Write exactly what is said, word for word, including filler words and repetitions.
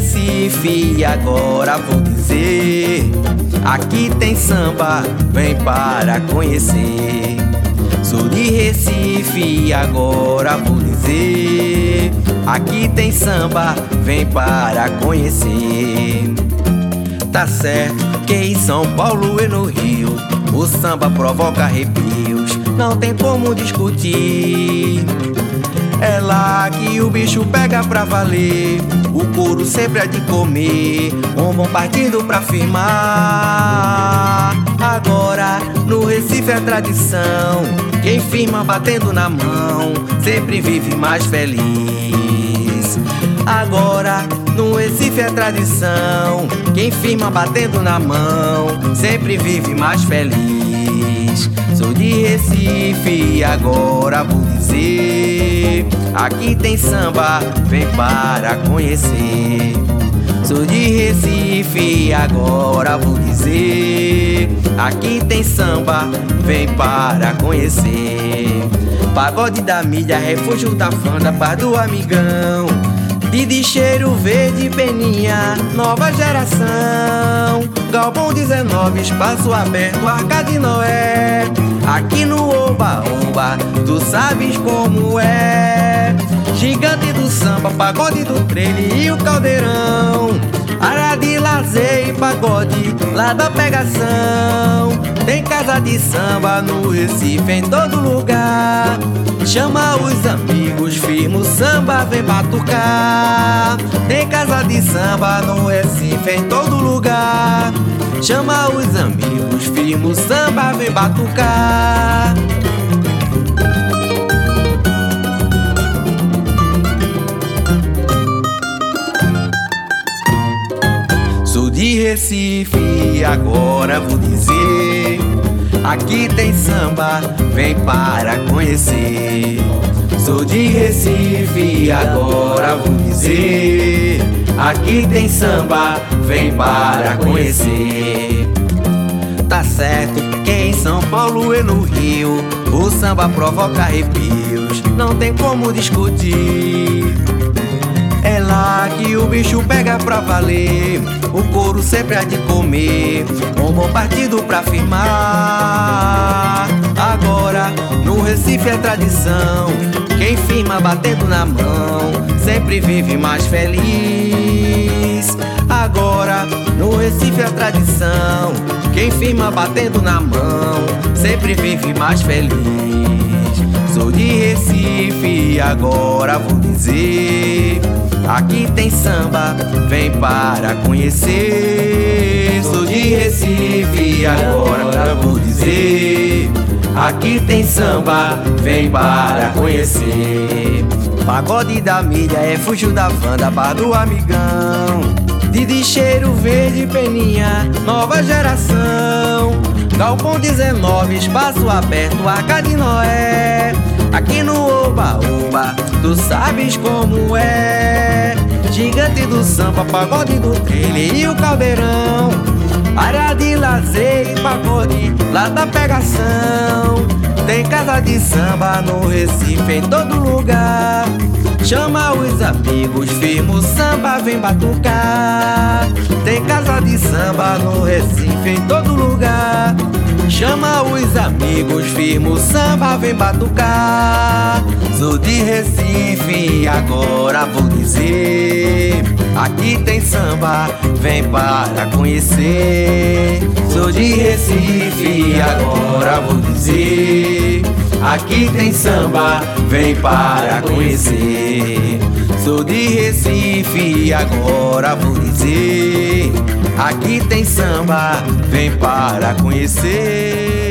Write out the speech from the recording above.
Recife e agora vou dizer: aqui tem samba, vem para conhecer. Sou de Recife e agora vou dizer: aqui tem samba, vem para conhecer. Tá certo que em São Paulo e no Rio o samba provoca arrepios, não tem como discutir. É lá que o bicho pega pra valer, o couro sempre é de comer, um bom partido pra firmar. Agora no Recife é tradição, quem firma batendo na mão sempre vive mais feliz. Agora no Recife é tradição, quem firma batendo na mão sempre vive mais feliz. Sou de Recife e agora vou dizer: aqui tem samba, vem para conhecer. Sou de Recife e agora vou dizer: aqui tem samba, vem para conhecer. Pagode da milha, refúgio da fanda, paz do amigão. De Cheiro Verde, Peninha, nova geração. Galpão dezenove, espaço aberto, Arca de Noé. Aqui no Oba-Oba, tu sabes como é. Gigante do samba, pagode do trailer e o caldeirão. Área de lazer e pagode, lá da pegação. Tem casa de samba no Recife, em todo lugar. Chama os amigos, firma o samba, vem batucar. Tem casa de samba no Recife, em todo lugar. Chama os amigos, firma o samba, vem batucar. Sou de Recife e agora vou dizer: aqui tem samba, vem para conhecer. Sou de Recife e agora vou dizer: aqui tem samba, vem para conhecer. Tá certo que em São Paulo e no Rio o samba provoca arrepios, não tem como discutir. É lá que o bicho pega pra valer, o couro sempre há de comer, um bom partido pra firmar. Agora no Recife é tradição, quem firma batendo na mão sempre vive mais feliz. Agora no Recife é tradição, quem firma batendo na mão sempre vive mais feliz. Sou de Recife e agora vou dizer: aqui tem samba, vem para conhecer. Sou de Recife e agora vou dizer: aqui tem samba, vem para conhecer. Pagode da milha, refúgio da Wanda, bar do amigão. De Cheiro Verde, Peninha, nova geração. Galpão dezenove, espaço aberto, Arca de Noé. Aqui no Oba-Oba, tu sabes como é. Gigante do samba, pagode do trailer e o caldeirão. Área de lazer e pagode, lá da pegação. Tem casa de samba no Recife, em todo lugar. Chama os amigos, firma o samba, vem batucar. Tem casa de samba no Recife, em todo lugar. Chama os amigos, firma o samba, vem batucar. Sou de Recife e agora vou dizer: aqui tem samba, vem para conhecer. Sou de Recife e agora vou dizer: aqui tem samba, vem para conhecer. Sou de Recife e agora vou dizer: aqui tem samba, vem para conhecer.